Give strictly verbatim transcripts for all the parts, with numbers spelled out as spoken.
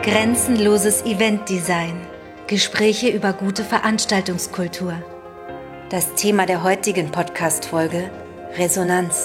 Grenzenloses Eventdesign. Gespräche über gute Veranstaltungskultur. Das Thema der heutigen Podcast-Folge: Resonanz.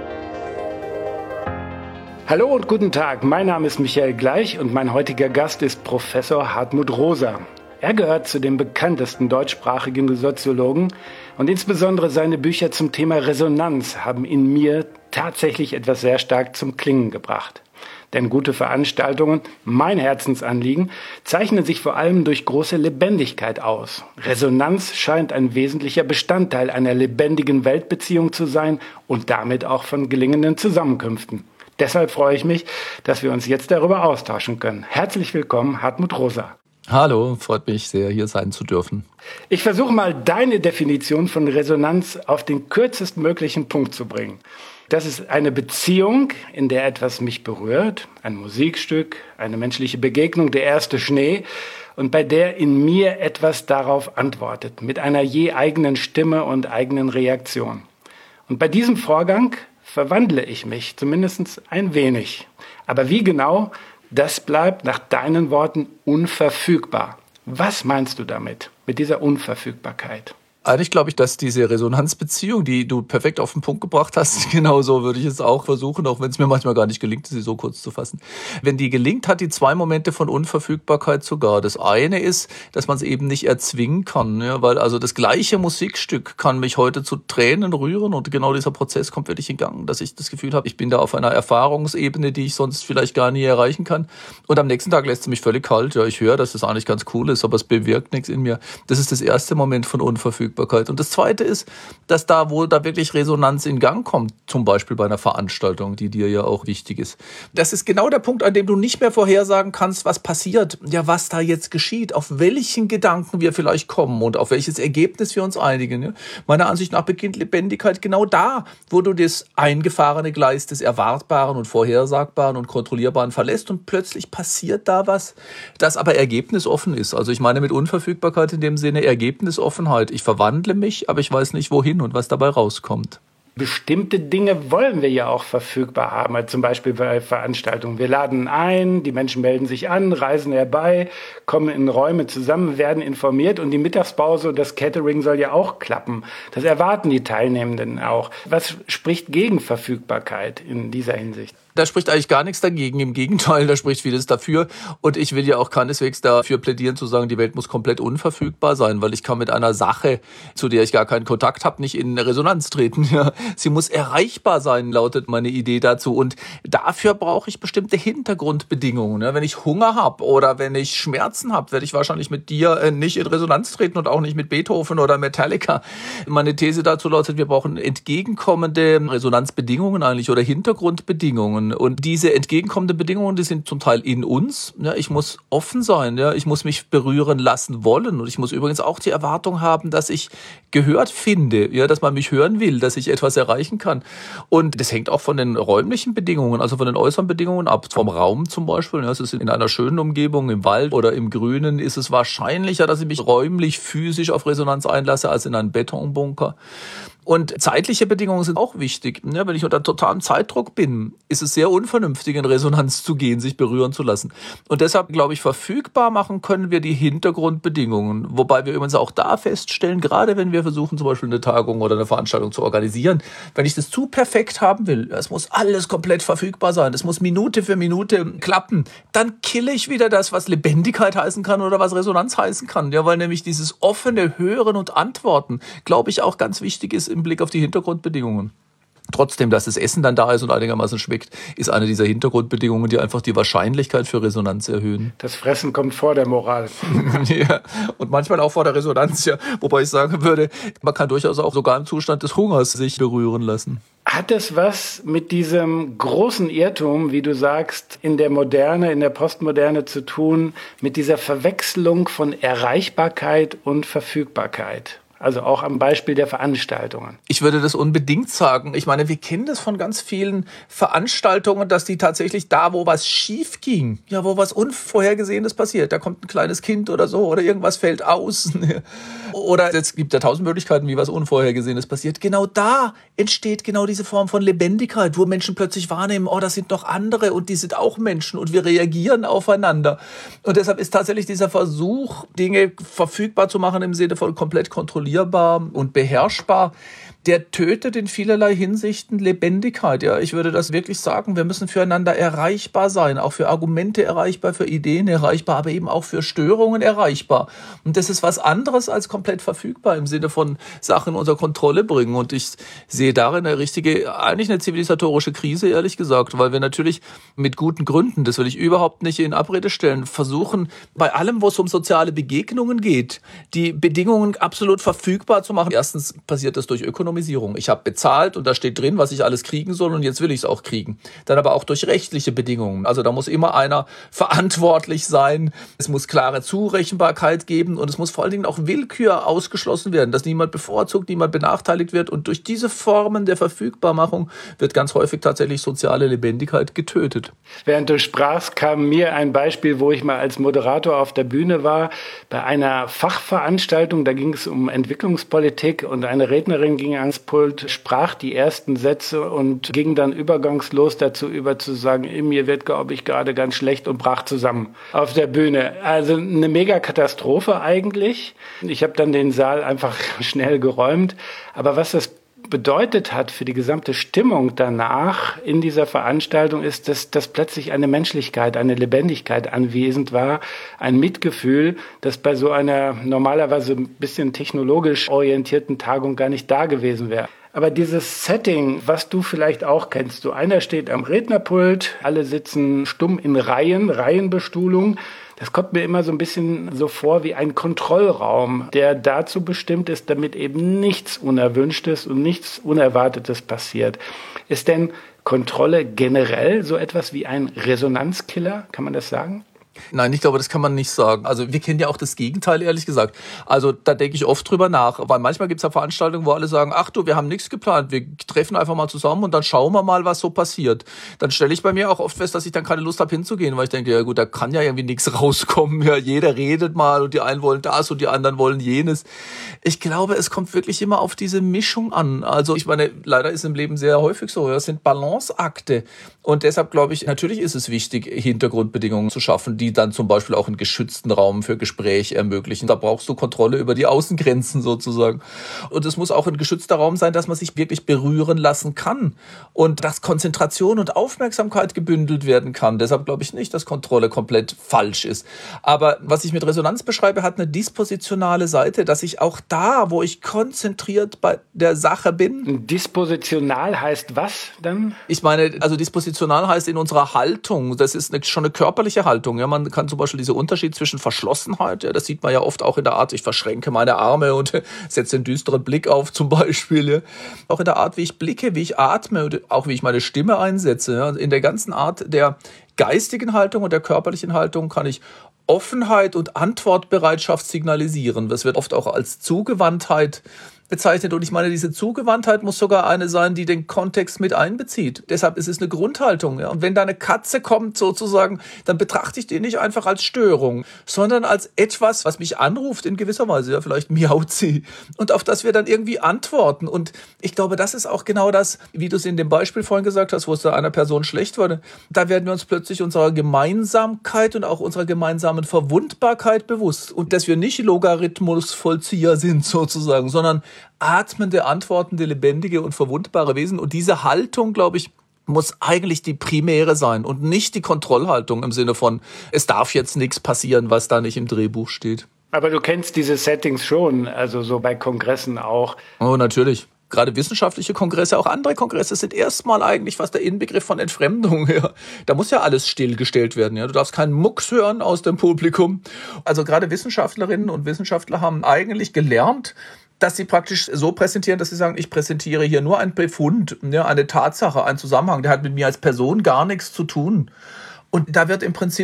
Hallo und guten Tag, mein Name ist Michael Gleich und mein heutiger Gast ist Professor Hartmut Rosa. Er gehört zu den bekanntesten deutschsprachigen Soziologen und insbesondere seine Bücher zum Thema Resonanz haben in mir tatsächlich etwas sehr stark zum Klingen gebracht. Denn gute Veranstaltungen, mein Herzensanliegen, zeichnen sich vor allem durch große Lebendigkeit aus. Resonanz scheint ein wesentlicher Bestandteil einer lebendigen Weltbeziehung zu sein und damit auch von gelingenden Zusammenkünften. Deshalb freue ich mich, dass wir uns jetzt darüber austauschen können. Herzlich willkommen, Hartmut Rosa. Hallo, freut mich sehr, hier sein zu dürfen. Ich versuche mal, deine Definition von Resonanz auf den kürzestmöglichen Punkt zu bringen. Das ist eine Beziehung, in der etwas mich berührt, ein Musikstück, eine menschliche Begegnung, der erste Schnee, und bei der in mir etwas darauf antwortet, mit einer je eigenen Stimme und eigenen Reaktion. Und bei diesem Vorgang verwandle ich mich, zumindest ein wenig. Aber wie genau, das bleibt nach deinen Worten unverfügbar. Was meinst du damit, mit dieser Unverfügbarkeit? Eigentlich glaube ich, dass diese Resonanzbeziehung, die du perfekt auf den Punkt gebracht hast, genauso würde ich es auch versuchen, auch wenn es mir manchmal gar nicht gelingt, sie so kurz zu fassen. Wenn die gelingt, hat die zwei Momente von Unverfügbarkeit sogar. Das eine ist, dass man es eben nicht erzwingen kann, ja, weil also das gleiche Musikstück kann mich heute zu Tränen rühren und genau dieser Prozess kommt wirklich in Gang, dass ich das Gefühl habe, ich bin da auf einer Erfahrungsebene, die ich sonst vielleicht gar nie erreichen kann. Und am nächsten Tag lässt es mich völlig kalt. Ja, ich höre, dass das eigentlich ganz cool ist, aber es bewirkt nichts in mir. Das ist das erste Moment von Unverfügbarkeit. Und das Zweite ist, dass da, wo da wirklich Resonanz in Gang kommt, zum Beispiel bei einer Veranstaltung, die dir ja auch wichtig ist. Das ist genau der Punkt, an dem du nicht mehr vorhersagen kannst, was passiert, ja, was da jetzt geschieht, auf welchen Gedanken wir vielleicht kommen und auf welches Ergebnis wir uns einigen. Ja? Meiner Ansicht nach beginnt Lebendigkeit genau da, wo du das eingefahrene Gleis des Erwartbaren und Vorhersagbaren und Kontrollierbaren verlässt und plötzlich passiert da was, das aber ergebnisoffen ist. Also ich meine mit Unverfügbarkeit in dem Sinne Ergebnisoffenheit. Ich verwandle mich, aber ich weiß nicht wohin und was dabei rauskommt. Bestimmte Dinge wollen wir ja auch verfügbar haben, also zum Beispiel bei Veranstaltungen. Wir laden ein, die Menschen melden sich an, reisen herbei, kommen in Räume zusammen, werden informiert und die Mittagspause und das Catering soll ja auch klappen. Das erwarten die Teilnehmenden auch. Was spricht gegen Verfügbarkeit in dieser Hinsicht? Da spricht eigentlich gar nichts dagegen, im Gegenteil, da spricht vieles dafür. Und ich will ja auch keineswegs dafür plädieren zu sagen, die Welt muss komplett unverfügbar sein, weil ich kann mit einer Sache, zu der ich gar keinen Kontakt habe, nicht in Resonanz treten. Ja, sie muss erreichbar sein, lautet meine Idee dazu. Und dafür brauche ich bestimmte Hintergrundbedingungen. Ja, wenn ich Hunger habe oder wenn ich Schmerzen habe, werde ich wahrscheinlich mit dir nicht in Resonanz treten und auch nicht mit Beethoven oder Metallica. Meine These dazu lautet, wir brauchen entgegenkommende Resonanzbedingungen eigentlich oder Hintergrundbedingungen. Und diese entgegenkommenden Bedingungen, die sind zum Teil in uns. Ja, ich muss offen sein, ja, ich muss mich berühren lassen wollen. Und ich muss übrigens auch die Erwartung haben, dass ich gehört finde, ja, dass man mich hören will, dass ich etwas erreichen kann. Und das hängt auch von den räumlichen Bedingungen, also von den äußeren Bedingungen ab. Vom Raum zum Beispiel. Ja, es ist in einer schönen Umgebung, im Wald oder im Grünen, ist es wahrscheinlicher, dass ich mich räumlich, physisch auf Resonanz einlasse, als in einem Betonbunker. Und zeitliche Bedingungen sind auch wichtig. Ja, wenn ich unter totalem Zeitdruck bin, ist es sehr unvernünftig, in Resonanz zu gehen, sich berühren zu lassen. Und deshalb, glaube ich, verfügbar machen können wir die Hintergrundbedingungen. Wobei wir übrigens auch da feststellen, gerade wenn wir versuchen, zum Beispiel eine Tagung oder eine Veranstaltung zu organisieren, wenn ich das zu perfekt haben will, es muss alles komplett verfügbar sein, es muss Minute für Minute klappen, dann kille ich wieder das, was Lebendigkeit heißen kann oder was Resonanz heißen kann. Ja, weil nämlich dieses offene Hören und Antworten, glaube ich, auch ganz wichtig ist im Blick auf die Hintergrundbedingungen. Trotzdem, dass das Essen dann da ist und einigermaßen schmeckt, ist eine dieser Hintergrundbedingungen, die einfach die Wahrscheinlichkeit für Resonanz erhöhen. Das Fressen kommt vor der Moral. Ja, und manchmal auch vor der Resonanz, ja. Wobei ich sagen würde, man kann durchaus auch sogar im Zustand des Hungers sich berühren lassen. Hat es was mit diesem großen Irrtum, wie du sagst, in der Moderne, in der Postmoderne zu tun, mit dieser Verwechslung von Erreichbarkeit und Verfügbarkeit? Also auch am Beispiel der Veranstaltungen. Ich würde das unbedingt sagen. Ich meine, wir kennen das von ganz vielen Veranstaltungen, dass die tatsächlich da, wo was schief ging, ja, wo was Unvorhergesehenes passiert, da kommt ein kleines Kind oder so oder irgendwas fällt aus. Oder es gibt ja tausend Möglichkeiten, wie was Unvorhergesehenes passiert. Genau da entsteht genau diese Form von Lebendigkeit, wo Menschen plötzlich wahrnehmen, oh, das sind noch andere und die sind auch Menschen und wir reagieren aufeinander. Und deshalb ist tatsächlich dieser Versuch, Dinge verfügbar zu machen im Sinne von komplett kontrollierbar und beherrschbar, der tötet in vielerlei Hinsichten Lebendigkeit. Ja, ich würde das wirklich sagen. Wir müssen füreinander erreichbar sein, auch für Argumente erreichbar, für Ideen erreichbar, aber eben auch für Störungen erreichbar. Und das ist was anderes als komplett verfügbar im Sinne von Sachen unter Kontrolle bringen. Und ich sehe darin eine richtige, eigentlich eine zivilisatorische Krise, ehrlich gesagt, weil wir natürlich mit guten Gründen, das will ich überhaupt nicht in Abrede stellen, versuchen, bei allem, wo es um soziale Begegnungen geht, die Bedingungen absolut verfügbar zu machen. Erstens passiert das durch Ökonomie. Ich habe bezahlt und da steht drin, was ich alles kriegen soll und jetzt will ich es auch kriegen. Dann aber auch durch rechtliche Bedingungen. Also da muss immer einer verantwortlich sein. Es muss klare Zurechenbarkeit geben und es muss vor allen Dingen auch Willkür ausgeschlossen werden, dass niemand bevorzugt, niemand benachteiligt wird. Und durch diese Formen der Verfügbarmachung wird ganz häufig tatsächlich soziale Lebendigkeit getötet. Während du sprachst, kam mir ein Beispiel, wo ich mal als Moderator auf der Bühne war, bei einer Fachveranstaltung, da ging es um Entwicklungspolitik und eine Rednerin ging ans Pult, sprach die ersten Sätze und ging dann übergangslos dazu über zu sagen, mir wird, glaube ich, gerade ganz schlecht und brach zusammen auf der Bühne. Also eine Mega-Katastrophe eigentlich. Ich habe dann den Saal einfach schnell geräumt. Aber was das bedeutet hat für die gesamte Stimmung danach in dieser Veranstaltung ist, dass, dass plötzlich eine Menschlichkeit, eine Lebendigkeit anwesend war, ein Mitgefühl, das bei so einer normalerweise ein bisschen technologisch orientierten Tagung gar nicht da gewesen wäre. Aber dieses Setting, was du vielleicht auch kennst, so einer steht am Rednerpult, alle sitzen stumm in Reihen, Reihenbestuhlung. Das kommt mir immer so ein bisschen so vor wie ein Kontrollraum, der dazu bestimmt ist, damit eben nichts Unerwünschtes und nichts Unerwartetes passiert. Ist denn Kontrolle generell so etwas wie ein Resonanzkiller? Kann man das sagen? Nein, ich glaube, das kann man nicht sagen. Also wir kennen ja auch das Gegenteil, ehrlich gesagt. Also da denke ich oft drüber nach, weil manchmal gibt es ja Veranstaltungen, wo alle sagen, ach du, wir haben nichts geplant, wir treffen einfach mal zusammen und dann schauen wir mal, was so passiert. Dann stelle ich bei mir auch oft fest, dass ich dann keine Lust habe hinzugehen, weil ich denke, ja gut, da kann ja irgendwie nichts rauskommen. Ja, jeder redet mal und die einen wollen das und die anderen wollen jenes. Ich glaube, es kommt wirklich immer auf diese Mischung an. Also ich meine, leider ist im Leben sehr häufig so, es sind Balanceakte. Und deshalb glaube ich, natürlich ist es wichtig, Hintergrundbedingungen zu schaffen, die dann zum Beispiel auch einen geschützten Raum für Gespräch ermöglichen. Da brauchst du Kontrolle über die Außengrenzen sozusagen. Und es muss auch ein geschützter Raum sein, dass man sich wirklich berühren lassen kann und dass Konzentration und Aufmerksamkeit gebündelt werden kann. Deshalb glaube ich nicht, dass Kontrolle komplett falsch ist. Aber was ich mit Resonanz beschreibe, hat eine dispositionale Seite, dass ich auch da, wo ich konzentriert bei der Sache bin. Dispositional heißt was dann? Ich meine, also dispositional heißt in unserer Haltung, das ist eine, schon eine körperliche Haltung. Ja, man kann zum Beispiel diesen Unterschied zwischen Verschlossenheit, ja, das sieht man ja oft auch in der Art, ich verschränke meine Arme und setze einen düsteren Blick auf zum Beispiel. Ja. Auch in der Art, wie ich blicke, wie ich atme und auch wie ich meine Stimme einsetze. Ja. In der ganzen Art der geistigen Haltung und der körperlichen Haltung kann ich Offenheit und Antwortbereitschaft signalisieren. Das wird oft auch als Zugewandtheit bezeichnet. Und ich meine, diese Zugewandtheit muss sogar eine sein, die den Kontext mit einbezieht. Deshalb ist es eine Grundhaltung. Ja. Und wenn da eine Katze kommt sozusagen, dann betrachte ich die nicht einfach als Störung, sondern als etwas, was mich anruft in gewisser Weise. Ja, vielleicht miaut sie. Und auf das wir dann irgendwie antworten. Und ich glaube, das ist auch genau das, wie du es in dem Beispiel vorhin gesagt hast, wo es da einer Person schlecht wurde. Da werden wir uns plötzlich unserer Gemeinsamkeit und auch unserer gemeinsamen Verwundbarkeit bewusst. Und dass wir nicht Logarithmusvollzieher sind sozusagen, sondern atmende, antwortende, lebendige und verwundbare Wesen. Und diese Haltung, glaube ich, muss eigentlich die primäre sein und nicht die Kontrollhaltung im Sinne von, es darf jetzt nichts passieren, was da nicht im Drehbuch steht. Aber du kennst diese Settings schon, also so bei Kongressen auch. Oh, natürlich. Gerade wissenschaftliche Kongresse, auch andere Kongresse sind erstmal eigentlich was der Inbegriff von Entfremdung. Ja. Da muss ja alles stillgestellt werden. Ja. Du darfst keinen Mucks hören aus dem Publikum. Also gerade Wissenschaftlerinnen und Wissenschaftler haben eigentlich gelernt, dass sie praktisch so präsentieren, dass sie sagen, ich präsentiere hier nur einen Befund, ja, eine Tatsache, einen Zusammenhang, der hat mit mir als Person gar nichts zu tun. Und da wird im Prinzip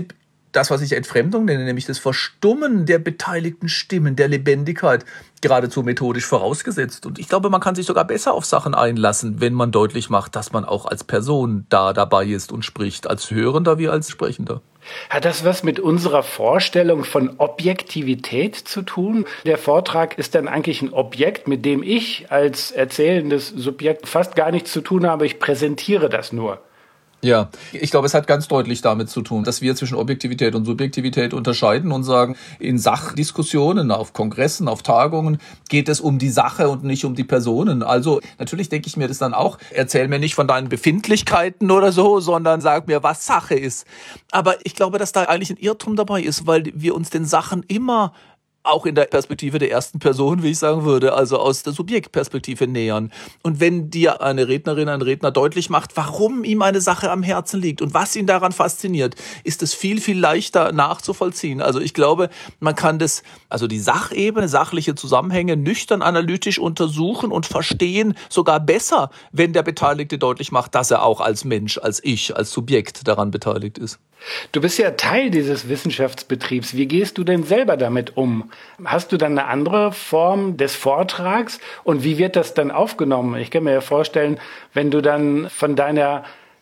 das, was ich Entfremdung nenne, nämlich das Verstummen der beteiligten Stimmen, der Lebendigkeit, geradezu methodisch vorausgesetzt. Und ich glaube, man kann sich sogar besser auf Sachen einlassen, wenn man deutlich macht, dass man auch als Person da dabei ist und spricht, als Hörender wie als Sprechender. Hat das was mit unserer Vorstellung von Objektivität zu tun? Der Vortrag ist dann eigentlich ein Objekt, mit dem ich als erzählendes Subjekt fast gar nichts zu tun habe. Ich präsentiere das nur. Ja, ich glaube, es hat ganz deutlich damit zu tun, dass wir zwischen Objektivität und Subjektivität unterscheiden und sagen, in Sachdiskussionen, auf Kongressen, auf Tagungen geht es um die Sache und nicht um die Personen. Also natürlich denke ich mir das dann auch, erzähl mir nicht von deinen Befindlichkeiten oder so, sondern sag mir, was Sache ist. Aber ich glaube, dass da eigentlich ein Irrtum dabei ist, weil wir uns den Sachen immer auch in der Perspektive der ersten Person, wie ich sagen würde, also aus der Subjektperspektive nähern. Und wenn dir eine Rednerin, ein Redner deutlich macht, warum ihm eine Sache am Herzen liegt und was ihn daran fasziniert, ist es viel, viel leichter nachzuvollziehen. Also ich glaube, man kann das, also die Sachebene, sachliche Zusammenhänge nüchtern analytisch untersuchen und verstehen, sogar besser, wenn der Beteiligte deutlich macht, dass er auch als Mensch, als Ich, als Subjekt daran beteiligt ist. Du bist ja Teil dieses Wissenschaftsbetriebs. Wie gehst du denn selber damit um? Hast du dann eine andere Form des Vortrags? Und wie wird das dann aufgenommen? Ich kann mir ja vorstellen, wenn du dann von deiner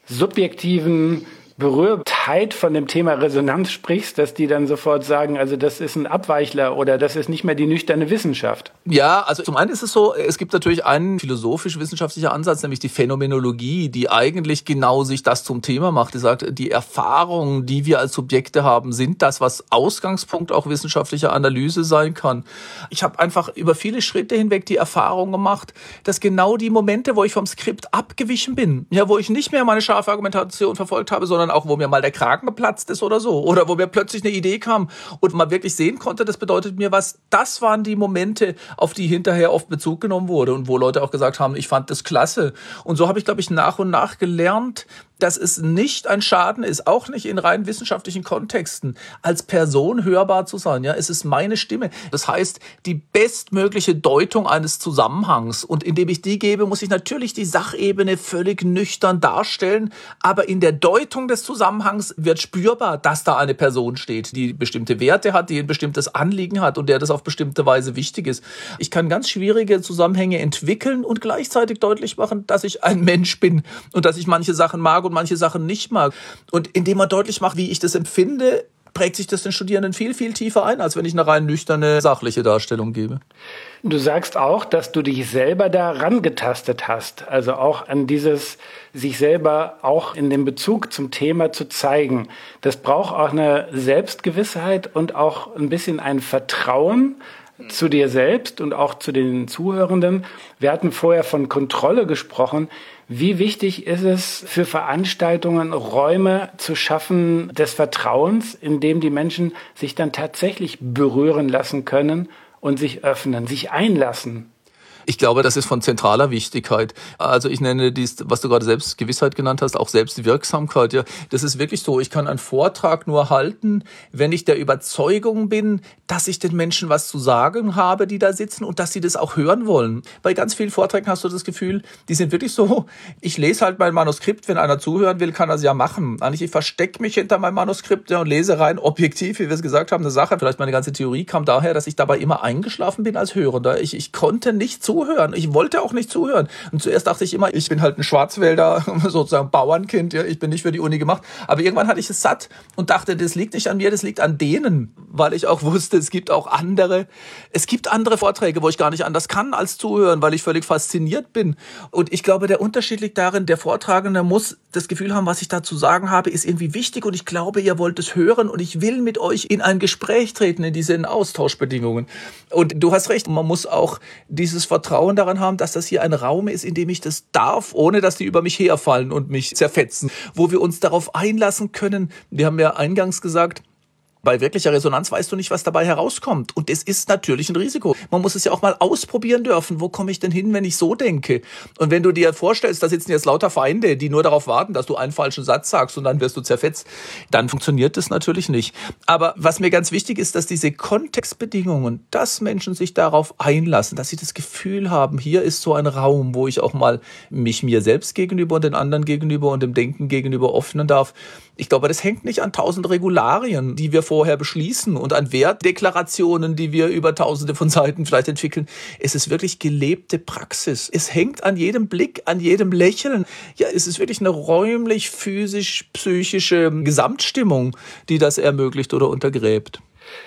subjektiven Berührtheit von dem Thema Resonanz sprichst, dass die dann sofort sagen, also das ist ein Abweichler oder das ist nicht mehr die nüchterne Wissenschaft. Ja, also zum einen ist es so, es gibt natürlich einen philosophisch-wissenschaftlicher Ansatz, nämlich die Phänomenologie, die eigentlich genau sich das zum Thema macht. Die sagt, die Erfahrungen, die wir als Subjekte haben, sind das, was Ausgangspunkt auch wissenschaftlicher Analyse sein kann. Ich habe einfach über viele Schritte hinweg die Erfahrung gemacht, dass genau die Momente, wo ich vom Skript abgewichen bin, ja, wo ich nicht mehr meine scharfe Argumentation verfolgt habe, sondern auch, wo mir mal der Kragen geplatzt ist oder so. Oder wo mir plötzlich eine Idee kam und man wirklich sehen konnte, das bedeutet mir was. Das waren die Momente, auf die hinterher oft Bezug genommen wurde und wo Leute auch gesagt haben, ich fand das klasse. Und so habe ich, glaube ich, nach und nach gelernt, dass es nicht ein Schaden ist, auch nicht in rein wissenschaftlichen Kontexten, als Person hörbar zu sein. Ja, es ist meine Stimme. Das heißt, die bestmögliche Deutung eines Zusammenhangs. Und indem ich die gebe, muss ich natürlich die Sachebene völlig nüchtern darstellen. Aber in der Deutung des Zusammenhangs wird spürbar, dass da eine Person steht, die bestimmte Werte hat, die ein bestimmtes Anliegen hat und der das auf bestimmte Weise wichtig ist. Ich kann ganz schwierige Zusammenhänge entwickeln und gleichzeitig deutlich machen, dass ich ein Mensch bin und dass ich manche Sachen mag und manche Sachen nicht mag. Und indem man deutlich macht, wie ich das empfinde, prägt sich das den Studierenden viel, viel tiefer ein, als wenn ich eine rein nüchterne, sachliche Darstellung gebe. Du sagst auch, dass du dich selber da rangetastet hast, also auch an dieses sich selber auch in dem Bezug zum Thema zu zeigen. Das braucht auch eine Selbstgewissheit und auch ein bisschen ein Vertrauen zu dir selbst und auch zu den Zuhörenden. Wir hatten vorher von Kontrolle gesprochen. Wie wichtig ist es für Veranstaltungen, Räume zu schaffen des Vertrauens, in dem die Menschen sich dann tatsächlich berühren lassen können und sich öffnen, sich einlassen? Ich glaube, das ist von zentraler Wichtigkeit. Also ich nenne dies, was du gerade Selbstgewissheit genannt hast, auch Selbstwirksamkeit. Ja, das ist wirklich so. Ich kann einen Vortrag nur halten, wenn ich der Überzeugung bin, dass ich den Menschen was zu sagen habe, die da sitzen und dass sie das auch hören wollen. Bei ganz vielen Vorträgen hast du das Gefühl, die sind wirklich so, ich lese halt mein Manuskript, wenn einer zuhören will, kann er es ja machen. Eigentlich, ich verstecke mich hinter meinem Manuskript ja, und lese rein objektiv, wie wir es gesagt haben, eine Sache. Vielleicht meine ganze Theorie kam daher, dass ich dabei immer eingeschlafen bin als Hörender. Ich, ich konnte nicht zuhören. Zuhören. Ich wollte auch nicht zuhören. Und zuerst dachte ich immer, ich bin halt ein Schwarzwälder, sozusagen Bauernkind, ja, ich bin nicht für die Uni gemacht. Aber irgendwann hatte ich es satt und dachte, das liegt nicht an mir, das liegt an denen, weil ich auch wusste, es gibt auch andere. Es gibt andere Vorträge, wo ich gar nicht anders kann als zuhören, weil ich völlig fasziniert bin. Und ich glaube, der Unterschied liegt darin, der Vortragende muss das Gefühl haben, was ich da zu sagen habe, ist irgendwie wichtig und ich glaube, ihr wollt es hören und ich will mit euch in ein Gespräch treten, in diese Austauschbedingungen. Und du hast recht, man muss auch dieses Vertrauen Vertrauen daran haben, dass das hier ein Raum ist, in dem ich das darf, ohne dass die über mich herfallen und mich zerfetzen, wo wir uns darauf einlassen können. Wir haben ja eingangs gesagt, Bei wirklicher Resonanz weißt du nicht, was dabei herauskommt. Und es ist natürlich ein Risiko. Man muss es ja auch mal ausprobieren dürfen. Wo komme ich denn hin, wenn ich so denke? Und wenn du dir vorstellst, da sitzen jetzt lauter Feinde, die nur darauf warten, dass du einen falschen Satz sagst und dann wirst du zerfetzt, dann funktioniert das natürlich nicht. Aber was mir ganz wichtig ist, dass diese Kontextbedingungen, dass Menschen sich darauf einlassen, dass sie das Gefühl haben, hier ist so ein Raum, wo ich auch mal mich mir selbst gegenüber und den anderen gegenüber und dem Denken gegenüber öffnen darf. Ich glaube, das hängt nicht an tausend Regularien, die wir vorher beschließen und an Wertdeklarationen, die wir über tausende von Seiten vielleicht entwickeln. Es ist wirklich gelebte Praxis. Es hängt an jedem Blick, an jedem Lächeln. Ja, es ist wirklich eine räumlich, physisch, psychische Gesamtstimmung, die das ermöglicht oder untergräbt.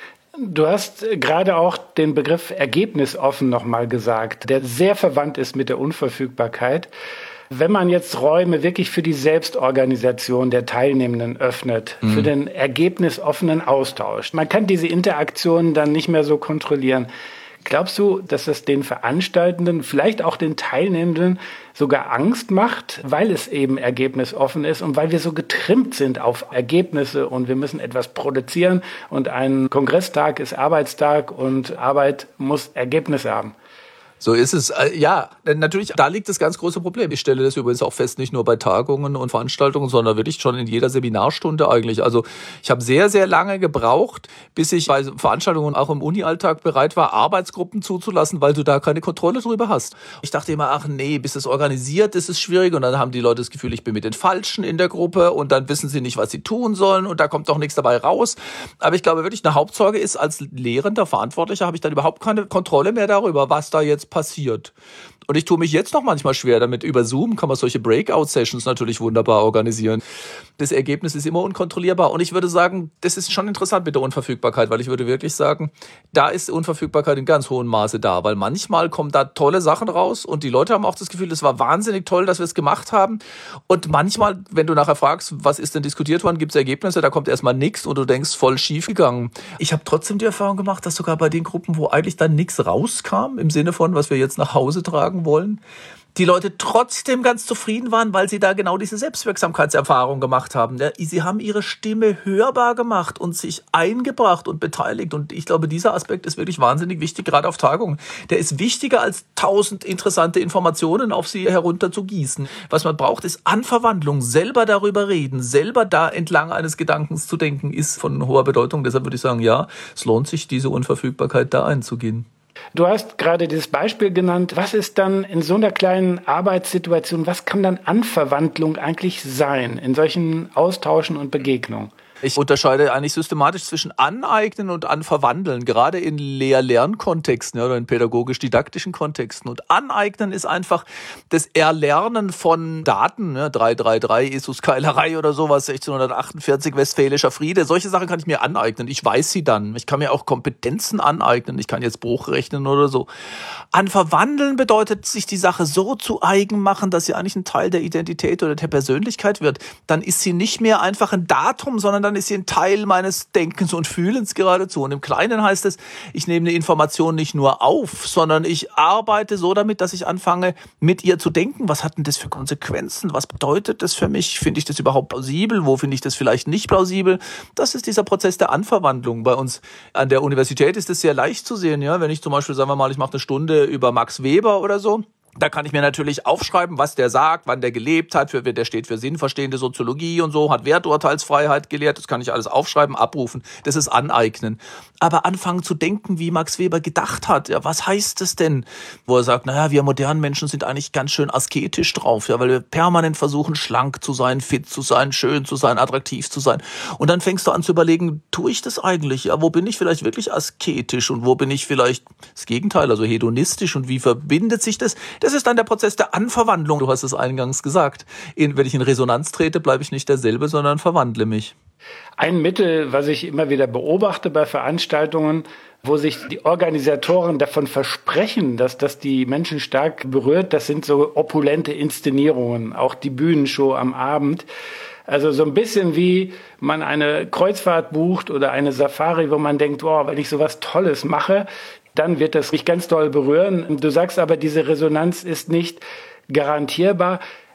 Du hast gerade auch den Begriff ergebnisoffen nochmal gesagt, der sehr verwandt ist mit der Unverfügbarkeit. Wenn man jetzt Räume wirklich für die Selbstorganisation der Teilnehmenden öffnet, mhm. für den ergebnisoffenen Austausch, man kann diese Interaktionen dann nicht mehr so kontrollieren. Glaubst du, dass das den Veranstaltenden, vielleicht auch den Teilnehmenden sogar Angst macht, weil es eben ergebnisoffen ist und weil wir so getrimmt sind auf Ergebnisse und wir müssen etwas produzieren und ein Kongresstag ist Arbeitstag und Arbeit muss Ergebnisse haben? So ist es. Ja, natürlich, da liegt das ganz große Problem. Ich stelle das übrigens auch fest, nicht nur bei Tagungen und Veranstaltungen, sondern wirklich schon in jeder Seminarstunde eigentlich. Also ich habe sehr, sehr lange gebraucht, bis ich bei Veranstaltungen auch im Uni-Alltag bereit war, Arbeitsgruppen zuzulassen, weil du da keine Kontrolle drüber hast. Ich dachte immer, ach nee, bis es organisiert ist, ist schwierig. Und dann haben die Leute das Gefühl, ich bin mit den Falschen in der Gruppe und dann wissen sie nicht, was sie tun sollen und da kommt doch nichts dabei raus. Aber ich glaube wirklich, eine Hauptsorge ist, als lehrender Verantwortlicher habe ich dann überhaupt keine Kontrolle mehr darüber, was da jetzt passiert. Und ich tue mich jetzt noch manchmal schwer damit. Über Zoom kann man solche Breakout-Sessions natürlich wunderbar organisieren. Das Ergebnis ist immer unkontrollierbar. Und ich würde sagen, das ist schon interessant mit der Unverfügbarkeit, weil ich würde wirklich sagen, da ist Unverfügbarkeit in ganz hohem Maße da, weil manchmal kommen da tolle Sachen raus und die Leute haben auch das Gefühl, es war wahnsinnig toll, dass wir es gemacht haben. Und manchmal, wenn du nachher fragst, was ist denn diskutiert worden, gibt es Ergebnisse, da kommt erstmal nichts und du denkst, voll schief gegangen. Ich habe trotzdem die Erfahrung gemacht, dass sogar bei den Gruppen, wo eigentlich dann nichts rauskam, im Sinne von, was wir jetzt nach Hause tragen wollen, die Leute trotzdem ganz zufrieden waren, weil sie da genau diese Selbstwirksamkeitserfahrung gemacht haben. Sie haben ihre Stimme hörbar gemacht und sich eingebracht und beteiligt. Und ich glaube, dieser Aspekt ist wirklich wahnsinnig wichtig, gerade auf Tagungen. Der ist wichtiger als tausend interessante Informationen auf sie herunter zu gießen. Was man braucht, ist Anverwandlung, selber darüber reden, selber da entlang eines Gedankens zu denken, ist von hoher Bedeutung. Deshalb würde ich sagen, ja, es lohnt sich, diese Unverfügbarkeit da einzugehen. Du hast gerade dieses Beispiel genannt. Was ist dann in so einer kleinen Arbeitssituation, was kann dann Anverwandlung eigentlich sein in solchen Austauschen und Begegnungen? Ich unterscheide eigentlich systematisch zwischen Aneignen und Anverwandeln, gerade in Lehr-Lern-Kontexten, ja, oder in pädagogisch-didaktischen Kontexten. Und Aneignen ist einfach das Erlernen von Daten, ne, drei drei drei, Esus-Keilerei oder sowas, sechzehnhundertachtundvierzig, Westfälischer Friede. Solche Sachen kann ich mir aneignen. Ich weiß sie dann. Ich kann mir auch Kompetenzen aneignen. Ich kann jetzt Bruch rechnen oder so. Anverwandeln bedeutet, sich die Sache so zu eigen machen, dass sie eigentlich ein Teil der Identität oder der Persönlichkeit wird. Dann ist sie nicht mehr einfach ein Datum, sondern dann ist sie ein Teil meines Denkens und Fühlens geradezu. Und im Kleinen heißt es, ich nehme eine Information nicht nur auf, sondern ich arbeite so damit, dass ich anfange, mit ihr zu denken. Was hat denn das für Konsequenzen? Was bedeutet das für mich? Finde ich das überhaupt plausibel? Wo finde ich das vielleicht nicht plausibel? Das ist dieser Prozess der Anverwandlung. Bei uns an der Universität ist es sehr leicht zu sehen. Ja, wenn ich zum Beispiel, sagen wir mal, ich mache eine Stunde über Max Weber oder so, da kann ich mir natürlich aufschreiben, was der sagt, wann der gelebt hat, für, der steht für sinnverstehende Soziologie und so, hat Werturteilsfreiheit gelehrt, das kann ich alles aufschreiben, abrufen, das ist Aneignen. Aber anfangen zu denken, wie Max Weber gedacht hat, ja, was heißt das denn? Wo er sagt, naja, wir modernen Menschen sind eigentlich ganz schön asketisch drauf, ja, weil wir permanent versuchen, schlank zu sein, fit zu sein, schön zu sein, attraktiv zu sein. Und dann fängst du an zu überlegen, tue ich das eigentlich? Ja, wo bin ich vielleicht wirklich asketisch und wo bin ich vielleicht das Gegenteil, also hedonistisch und wie verbindet sich das? Das ist dann der Prozess der Anverwandlung. Du hast es eingangs gesagt. In, wenn ich in Resonanz trete, bleibe ich nicht derselbe, sondern verwandle mich. Ein Mittel, was ich immer wieder beobachte bei Veranstaltungen, wo sich die Organisatoren davon versprechen, dass das die Menschen stark berührt, das sind so opulente Inszenierungen, auch die Bühnenshow am Abend. Also so ein bisschen wie man eine Kreuzfahrt bucht oder eine Safari, wo man denkt, oh, wenn ich sowas Tolles mache, dann wird das mich ganz doll berühren. Du sagst aber, diese Resonanz ist nicht garantierbar.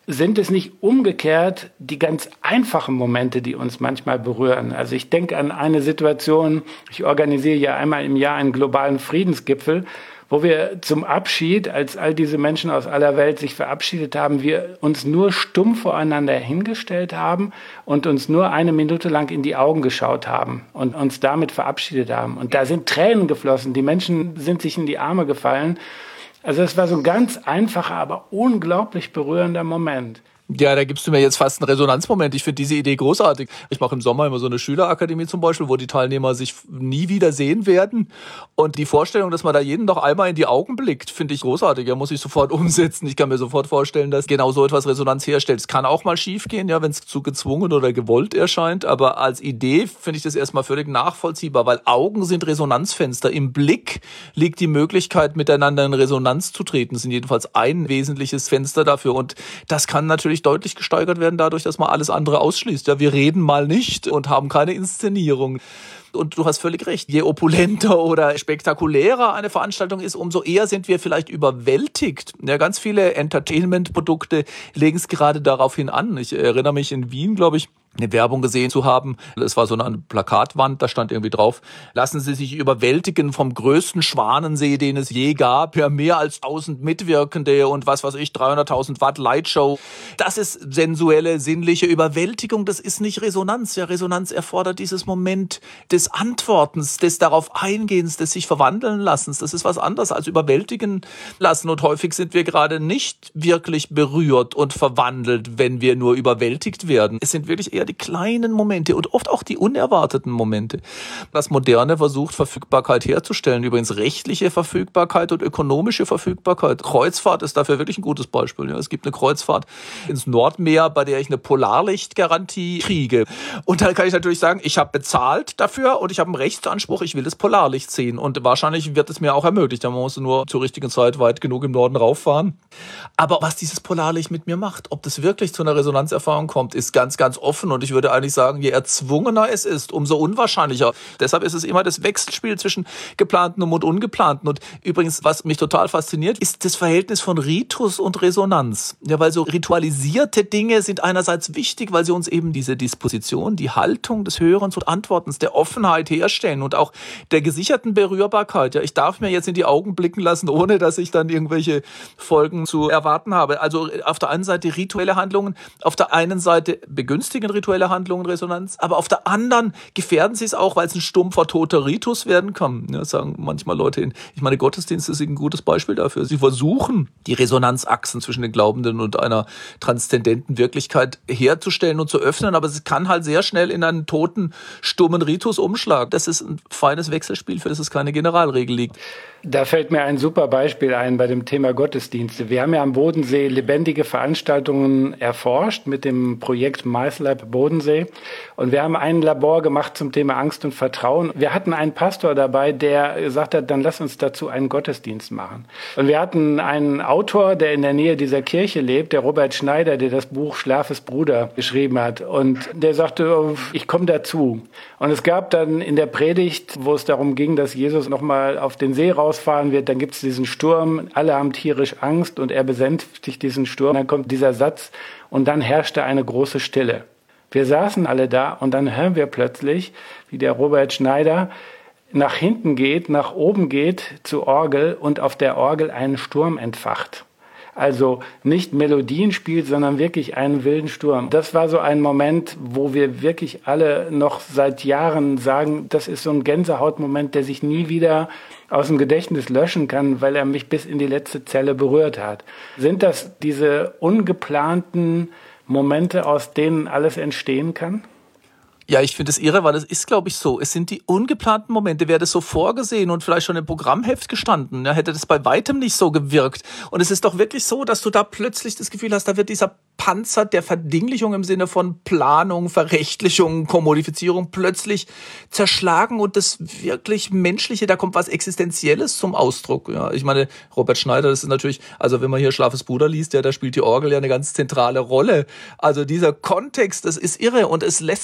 Sind es nicht umgekehrt die ganz einfachen Momente, die uns manchmal berühren? Also ich denke an eine Situation, ich organisiere ja einmal im Jahr einen globalen Friedensgipfel, wo wir zum Abschied, als all diese Menschen aus aller Welt sich verabschiedet haben, wir uns nur stumm voreinander hingestellt haben und uns nur eine Minute lang in die Augen geschaut haben und uns damit verabschiedet haben. Und da sind Tränen geflossen, die Menschen sind sich in die Arme gefallen. Also es war so ein ganz einfacher, aber unglaublich berührender Moment. Ja, da gibst du mir jetzt fast einen Resonanzmoment. Ich finde diese Idee großartig. Ich mache im Sommer immer so eine Schülerakademie zum Beispiel, wo die Teilnehmer sich nie wieder sehen werden. Und die Vorstellung, dass man da jeden noch einmal in die Augen blickt, finde ich großartig. Ja, muss ich sofort umsetzen. Ich kann mir sofort vorstellen, dass genau so etwas Resonanz herstellt. Es kann auch mal schief gehen, ja, wenn es zu gezwungen oder gewollt erscheint. Aber als Idee finde ich das erstmal völlig nachvollziehbar, weil Augen sind Resonanzfenster. Im Blick liegt die Möglichkeit, miteinander in Resonanz zu treten. Das ist jedenfalls ein wesentliches Fenster dafür. Und das kann natürlich deutlich gesteigert werden dadurch, dass man alles andere ausschließt. Ja, wir reden mal nicht und haben keine Inszenierung. Und du hast völlig recht, je opulenter oder spektakulärer eine Veranstaltung ist, umso eher sind wir vielleicht überwältigt. Ja, ganz viele Entertainment-Produkte legen es gerade daraufhin an. Ich erinnere mich in Wien, glaube ich, eine Werbung gesehen zu haben. Es war so eine Plakatwand, da stand irgendwie drauf: Lassen Sie sich überwältigen vom größten Schwanensee, den es je gab. Ja, mehr als tausend Mitwirkende und was weiß ich, dreihunderttausend Watt Lightshow. Das ist sensuelle, sinnliche Überwältigung. Das ist nicht Resonanz. Ja, Resonanz erfordert dieses Moment des Antwortens, des darauf Eingehens, des sich verwandeln Lassens. Das ist was anderes als überwältigen lassen. Und häufig sind wir gerade nicht wirklich berührt und verwandelt, wenn wir nur überwältigt werden. Es sind wirklich eher die kleinen Momente und oft auch die unerwarteten Momente. Das Moderne versucht, Verfügbarkeit herzustellen. Übrigens rechtliche Verfügbarkeit und ökonomische Verfügbarkeit. Kreuzfahrt ist dafür wirklich ein gutes Beispiel. Ja, es gibt eine Kreuzfahrt ins Nordmeer, bei der ich eine Polarlichtgarantie kriege. Und da kann ich natürlich sagen, ich habe bezahlt dafür und ich habe einen Rechtsanspruch, ich will das Polarlicht sehen. Und wahrscheinlich wird es mir auch ermöglicht. Man muss nur zur richtigen Zeit weit genug im Norden rauffahren. Aber was dieses Polarlicht mit mir macht, ob das wirklich zu einer Resonanzerfahrung kommt, ist ganz, ganz offen. Und ich würde eigentlich sagen, je erzwungener es ist, umso unwahrscheinlicher. Deshalb ist es immer das Wechselspiel zwischen geplanten und ungeplanten. Und übrigens, was mich total fasziniert, ist das Verhältnis von Ritus und Resonanz. Ja, weil so ritualisierte Dinge sind einerseits wichtig, weil sie uns eben diese Disposition, die Haltung des Hörens und Antwortens, der Offenheit herstellen und auch der gesicherten Berührbarkeit. Ja, ich darf mir jetzt in die Augen blicken lassen, ohne dass ich dann irgendwelche Folgen zu erwarten habe. Also auf der einen Seite rituelle Handlungen, auf der einen Seite begünstigen rituelle Handlungen Resonanz, aber auf der anderen gefährden sie es auch, weil es ein stumpfer, toter Ritus werden kann. Ja, sagen manchmal Leute, in, ich meine, Gottesdienst ist ein gutes Beispiel dafür. Sie versuchen, die Resonanzachsen zwischen den Glaubenden und einer transzendenten Wirklichkeit herzustellen und zu öffnen, aber es kann halt sehr schnell in einen toten, stummen Ritus umschlagen. Das ist ein feines Wechselspiel, für das es keine Generalregel liegt. Da fällt mir ein super Beispiel ein bei dem Thema Gottesdienste. Wir haben ja am Bodensee lebendige Veranstaltungen erforscht mit dem Projekt MySlab Bodensee. Und wir haben ein Labor gemacht zum Thema Angst und Vertrauen. Wir hatten einen Pastor dabei, der gesagt hat, dann lass uns dazu einen Gottesdienst machen. Und wir hatten einen Autor, der in der Nähe dieser Kirche lebt, der Robert Schneider, der das Buch Schlafes Bruder geschrieben hat. Und der sagte, oh, ich komme dazu. Und es gab dann in der Predigt, wo es darum ging, dass Jesus nochmal auf den See rausfahren wird, dann gibt es diesen Sturm, alle haben tierisch Angst und er besänftigt diesen Sturm. Dann kommt dieser Satz und dann herrschte eine große Stille. Wir saßen alle da und dann hören wir plötzlich, wie der Robert Schneider nach hinten geht, nach oben geht zur Orgel und auf der Orgel einen Sturm entfacht. Also nicht Melodien spielt, sondern wirklich einen wilden Sturm. Das war so ein Moment, wo wir wirklich alle noch seit Jahren sagen, das ist so ein Gänsehautmoment, der sich nie wieder aus dem Gedächtnis löschen kann, weil er mich bis in die letzte Zelle berührt hat. Sind das diese ungeplanten Momente, aus denen alles entstehen kann? Ja, ich finde es irre, weil es ist, glaube ich, so. Es sind die ungeplanten Momente. Wäre das so vorgesehen und vielleicht schon im Programmheft gestanden, ja, hätte das bei weitem nicht so gewirkt. Und es ist doch wirklich so, dass du da plötzlich das Gefühl hast, da wird dieser Panzer der Verdinglichung im Sinne von Planung, Verrechtlichung, Kommodifizierung plötzlich zerschlagen und das wirklich Menschliche, da kommt was Existenzielles zum Ausdruck. Ja, ich meine, Robert Schneider, das ist natürlich, also wenn man hier Schlafes Bruder liest, ja, da spielt die Orgel ja eine ganz zentrale Rolle. Also dieser Kontext, das ist irre und es lässt sich nicht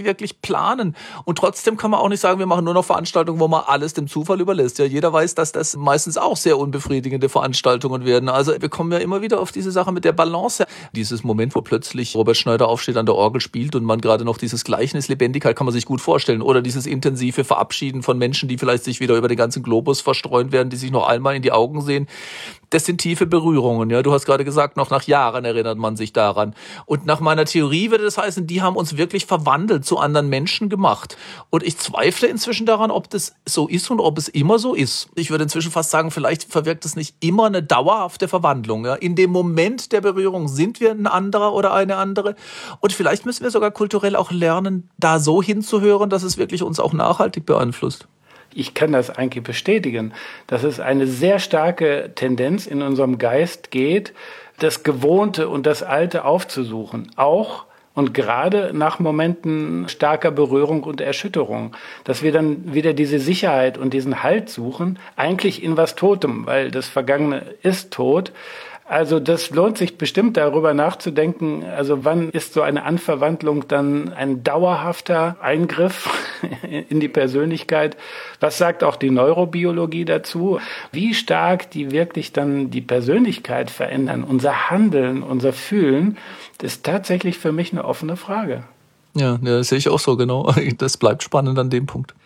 wirklich planen. Und trotzdem kann man auch nicht sagen, wir machen nur noch Veranstaltungen, wo man alles dem Zufall überlässt. Ja, jeder weiß, dass das meistens auch sehr unbefriedigende Veranstaltungen werden. Also wir kommen ja immer wieder auf diese Sache mit der Balance. Dieses Moment, wo plötzlich Robert Schneider aufsteht, an der Orgel spielt und man gerade noch dieses Gleichnis Lebendigkeit kann man sich gut vorstellen. Oder dieses intensive Verabschieden von Menschen, die vielleicht sich wieder über den ganzen Globus verstreuen werden, die sich noch einmal in die Augen sehen. Das sind tiefe Berührungen. Ja, du hast gerade gesagt, noch nach Jahren erinnert man sich daran. Und nach meiner Theorie würde das heißen, die haben uns wirklich verwandelt, zu anderen Menschen gemacht. Und ich zweifle inzwischen daran, ob das so ist und ob es immer so ist. Ich würde inzwischen fast sagen, vielleicht verwirkt es nicht immer eine dauerhafte Verwandlung. Ja, in dem Moment der Berührung sind wir ein anderer oder eine andere. Und vielleicht müssen wir sogar kulturell auch lernen, da so hinzuhören, dass es wirklich uns auch nachhaltig beeinflusst. Ich kann das eigentlich bestätigen, dass es eine sehr starke Tendenz in unserem Geist geht, das Gewohnte und das Alte aufzusuchen. Auch und gerade nach Momenten starker Berührung und Erschütterung. Dass wir dann wieder diese Sicherheit und diesen Halt suchen, eigentlich in was Totem, weil das Vergangene ist tot. Also das lohnt sich bestimmt darüber nachzudenken, also wann ist so eine Anverwandlung dann ein dauerhafter Eingriff in die Persönlichkeit? Was sagt auch die Neurobiologie dazu? Wie stark die wirklich dann die Persönlichkeit verändern, unser Handeln, unser Fühlen, das ist tatsächlich für mich eine offene Frage. Ja, das sehe ich auch so, genau. Das bleibt spannend an dem Punkt.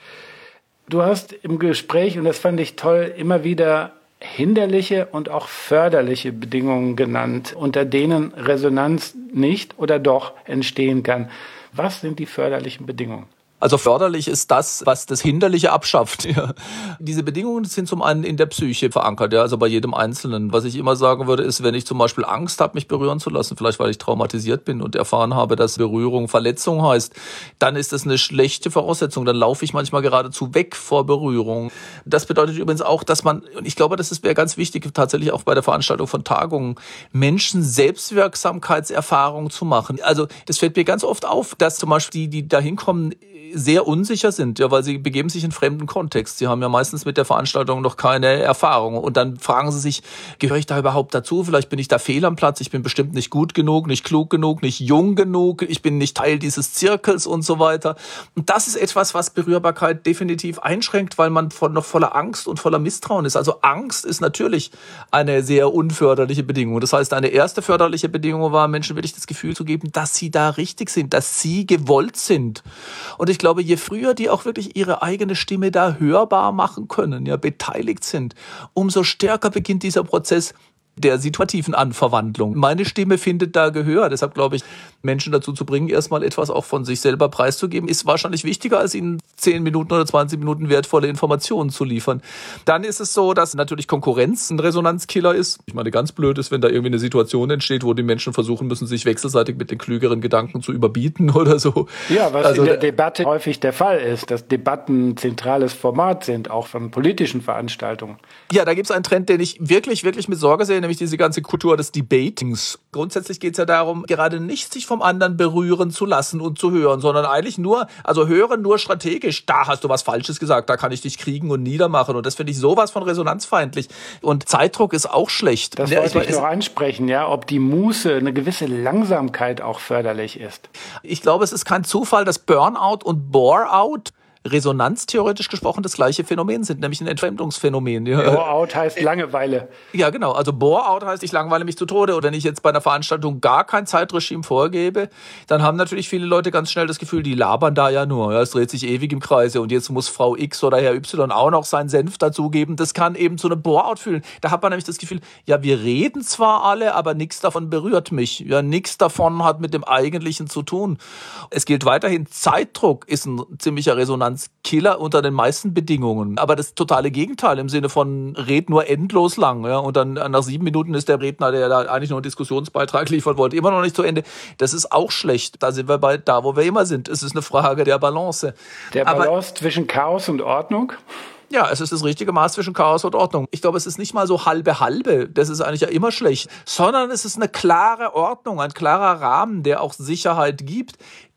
Du hast im Gespräch, und das fand ich toll, immer wieder hinderliche und auch förderliche Bedingungen genannt, unter denen Resonanz nicht oder doch entstehen kann. Was sind die förderlichen Bedingungen? Also förderlich ist das, was das Hinderliche abschafft. Ja. Diese Bedingungen sind zum einen in der Psyche verankert, ja, also bei jedem Einzelnen. Was ich immer sagen würde, ist, wenn ich zum Beispiel Angst habe, mich berühren zu lassen, vielleicht weil ich traumatisiert bin und erfahren habe, dass Berührung Verletzung heißt, dann ist das eine schlechte Voraussetzung. Dann laufe ich manchmal geradezu weg vor Berührung. Das bedeutet übrigens auch, dass man, und ich glaube, das wäre ganz wichtig, tatsächlich auch bei der Veranstaltung von Tagungen, Menschen Selbstwirksamkeitserfahrung zu machen. Also das fällt mir ganz oft auf, dass zum Beispiel die, die da hinkommen, sehr unsicher sind, ja, weil sie begeben sich in fremden Kontext. Sie haben ja meistens mit der Veranstaltung noch keine Erfahrung und dann fragen sie sich, gehöre ich da überhaupt dazu? Vielleicht bin ich da fehl am Platz, ich bin bestimmt nicht gut genug, nicht klug genug, nicht jung genug, ich bin nicht Teil dieses Zirkels und so weiter. Und das ist etwas, was Berührbarkeit definitiv einschränkt, weil man von, noch voller Angst und voller Misstrauen ist. Also Angst ist natürlich eine sehr unförderliche Bedingung. Das heißt, eine erste förderliche Bedingung war, Menschen wirklich das Gefühl zu geben, dass sie da richtig sind, dass sie gewollt sind. Und ich Ich glaube, je früher die auch wirklich ihre eigene Stimme da hörbar machen können, ja, beteiligt sind, umso stärker beginnt dieser Prozess der situativen Anverwandlung. Meine Stimme findet da Gehör. Deshalb glaube ich, Menschen dazu zu bringen, erstmal etwas auch von sich selber preiszugeben, ist wahrscheinlich wichtiger, als ihnen zehn Minuten oder zwanzig Minuten wertvolle Informationen zu liefern. Dann ist es so, dass natürlich Konkurrenz ein Resonanzkiller ist. Ich meine, ganz blöd ist, wenn da irgendwie eine Situation entsteht, wo die Menschen versuchen müssen, sich wechselseitig mit den klügeren Gedanken zu überbieten oder so. Ja, was also, in der Debatte häufig der Fall ist, dass Debatten ein zentrales Format sind, auch von politischen Veranstaltungen. Ja, da gibt es einen Trend, den ich wirklich, wirklich mit Sorge sehe, nämlich diese ganze Kultur des Debatings. Grundsätzlich geht es ja darum, gerade nicht sich vom anderen berühren zu lassen und zu hören, sondern eigentlich nur, also hören nur strategisch, da hast du was Falsches gesagt, da kann ich dich kriegen und niedermachen und das finde ich sowas von resonanzfeindlich. Und Zeitdruck ist auch schlecht. Das ja, wollte ich ich noch ansprechen, ja, ob die Muße, eine gewisse Langsamkeit auch förderlich ist. Ich glaube, es ist kein Zufall, dass Burnout und Bore-out resonanztheoretisch gesprochen das gleiche Phänomen sind, nämlich ein Entfremdungsphänomen. Bore-out heißt Langeweile. Ja, genau. Also Bore-out heißt, ich langweile mich zu Tode. Und wenn ich jetzt bei einer Veranstaltung gar kein Zeitregime vorgebe, dann haben natürlich viele Leute ganz schnell das Gefühl, die labern da ja nur. Ja, es dreht sich ewig im Kreise und jetzt muss Frau X oder Herr Y auch noch seinen Senf dazugeben. Das kann eben zu einem Bore-out fühlen. Da hat man nämlich das Gefühl, ja, wir reden zwar alle, aber nichts davon berührt mich. Ja, nichts davon hat mit dem Eigentlichen zu tun. Es gilt weiterhin, Zeitdruck ist ein ziemlicher Resonanz Killer unter den meisten Bedingungen. Aber das totale Gegenteil im Sinne von red nur endlos lang. Ja, und dann nach sieben Minuten ist der Redner, der da eigentlich nur einen Diskussionsbeitrag liefern wollte, immer noch nicht zu Ende. Das ist auch schlecht. Da sind wir bei da, wo wir immer sind. Es ist eine Frage der Balance. Der Balance Aber, zwischen Chaos und Ordnung? Ja, es ist das richtige Maß zwischen Chaos und Ordnung. Ich glaube, es ist nicht mal so halbe halbe, das ist eigentlich ja immer schlecht, sondern es ist eine klare Ordnung, ein klarer Rahmen, der auch Sicherheit gibt,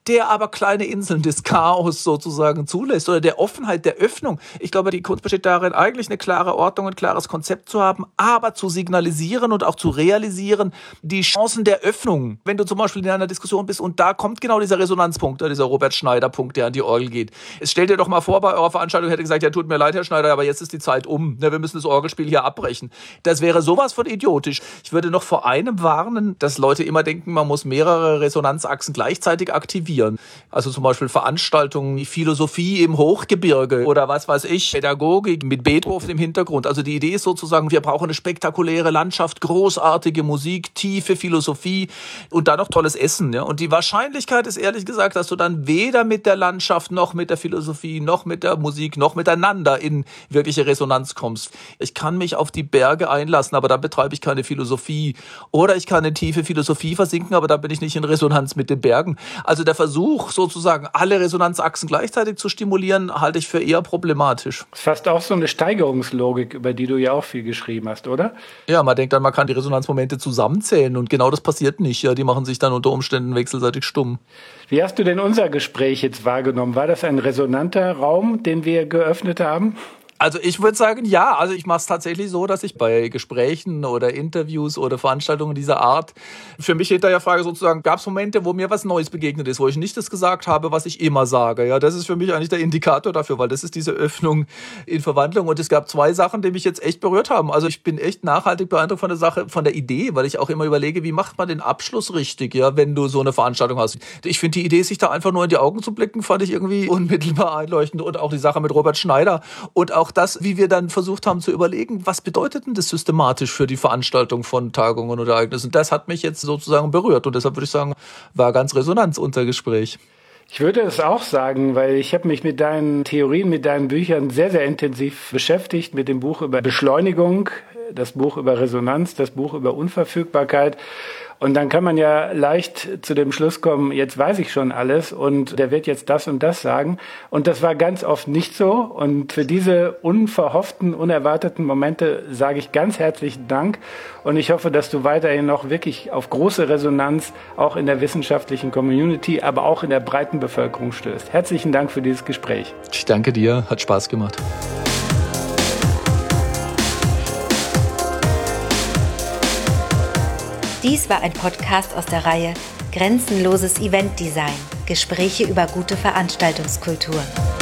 der aber kleine Inseln des Chaos sozusagen zulässt oder der Offenheit, der Öffnung. Ich glaube, die Kunst besteht darin, eigentlich eine klare Ordnung, ein klares Konzept zu haben, aber zu signalisieren und auch zu realisieren, die Chancen der Öffnung. Wenn du zum Beispiel in einer Diskussion bist und da kommt genau dieser Resonanzpunkt, dieser Robert-Schneider-Punkt, der an die Orgel geht. Es stellt dir doch mal vor, bei eurer Veranstaltung hätte gesagt, ja, tut mir leid, Herr Schneider, aber jetzt ist die Zeit um. Wir müssen das Orgelspiel hier abbrechen. Das wäre sowas von idiotisch. Ich würde noch vor einem warnen, dass Leute immer denken, man muss mehrere Resonanzachsen gleichzeitig aktivieren. Also zum Beispiel Veranstaltungen wie Philosophie im Hochgebirge oder was weiß ich, Pädagogik mit Beethoven im Hintergrund. Also die Idee ist sozusagen, wir brauchen eine spektakuläre Landschaft, großartige Musik, tiefe Philosophie und dann noch tolles Essen. Ja? Und die Wahrscheinlichkeit ist ehrlich gesagt, dass du dann weder mit der Landschaft noch mit der Philosophie noch mit der Musik noch miteinander in wirkliche Resonanz kommst. Ich kann mich auf die Berge einlassen, aber dann betreibe ich keine Philosophie. Oder ich kann in tiefe Philosophie versinken, aber dann bin ich nicht in Resonanz mit den Bergen. Also der Versuch, sozusagen alle Resonanzachsen gleichzeitig zu stimulieren, halte ich für eher problematisch. Das ist fast auch so eine Steigerungslogik, über die du ja auch viel geschrieben hast, oder? Ja, man denkt dann, man kann die Resonanzmomente zusammenzählen und genau das passiert nicht. Ja, die machen sich dann unter Umständen wechselseitig stumm. Wie hast du denn unser Gespräch jetzt wahrgenommen? War das ein resonanter Raum, den wir geöffnet haben? Also ich würde sagen, ja. Also ich mache es tatsächlich so, dass ich bei Gesprächen oder Interviews oder Veranstaltungen dieser Art für mich hinterher frage sozusagen, gab es Momente, wo mir was Neues begegnet ist, wo ich nicht das gesagt habe, was ich immer sage. Ja, das ist für mich eigentlich der Indikator dafür, weil das ist diese Öffnung in Verwandlung. Und es gab zwei Sachen, die mich jetzt echt berührt haben. Also ich bin echt nachhaltig beeindruckt von der Sache, von der Idee, weil ich auch immer überlege, wie macht man den Abschluss richtig, ja, wenn du so eine Veranstaltung hast. Ich finde die Idee, sich da einfach nur in die Augen zu blicken, fand ich irgendwie unmittelbar einleuchtend. Und auch die Sache mit Robert Schneider und auch das, wie wir dann versucht haben zu überlegen, was bedeutet denn das systematisch für die Veranstaltung von Tagungen oder Ereignissen. Das hat mich jetzt sozusagen berührt und deshalb würde ich sagen, war ganz Resonanz unser Gespräch. Ich würde es auch sagen, weil ich habe mich mit deinen Theorien, mit deinen Büchern sehr, sehr intensiv beschäftigt, mit dem Buch über Beschleunigung, das Buch über Resonanz, das Buch über Unverfügbarkeit. Und dann kann man ja leicht zu dem Schluss kommen, jetzt weiß ich schon alles und der wird jetzt das und das sagen. Und das war ganz oft nicht so. Und für diese unverhofften, unerwarteten Momente sage ich ganz herzlichen Dank. Und ich hoffe, dass du weiterhin noch wirklich auf große Resonanz auch in der wissenschaftlichen Community, aber auch in der breiten Bevölkerung stößt. Herzlichen Dank für dieses Gespräch. Ich danke dir, hat Spaß gemacht. Dies war ein Podcast aus der Reihe Grenzenloses Eventdesign – Gespräche über gute Veranstaltungskultur.